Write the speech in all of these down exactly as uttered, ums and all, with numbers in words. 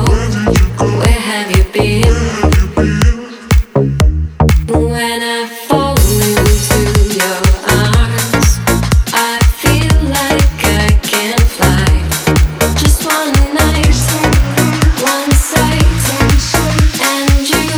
Where have you been? When I fall into your arms, I feel like I can fly. Just one night, one sight, and you.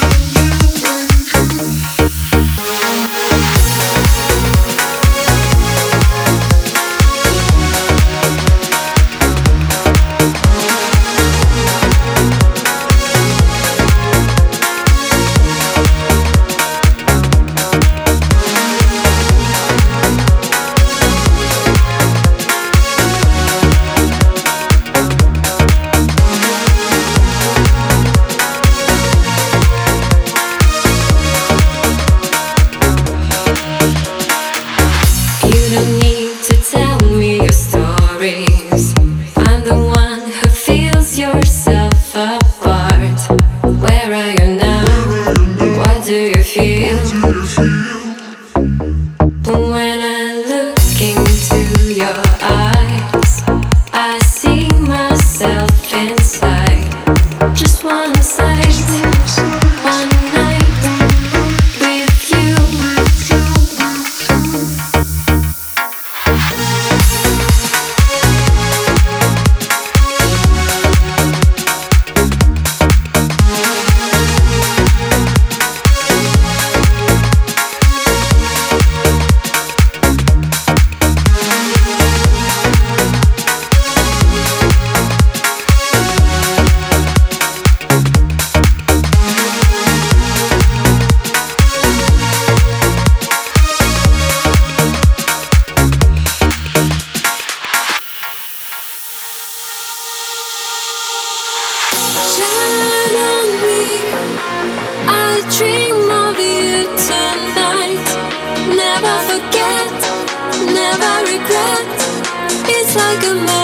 You don't need to tell me your stories. I'm the one who feels yourself apart. Where are you now? What do you feel? When I look into your eyes, I see myself inside. Just one sight, one night with you. Shine on me, I dream of you tonight. Never forget, never regret. It's like a